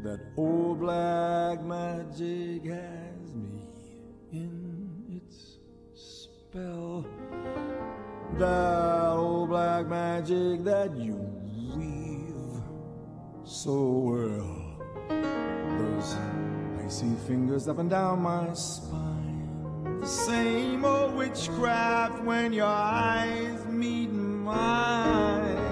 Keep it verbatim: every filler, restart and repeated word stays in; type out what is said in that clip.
That old black magic has me in its spell. That old black magic that you weave so well. Those icy fingers up and down my spine. The same old witchcraft when your eyes meet mine.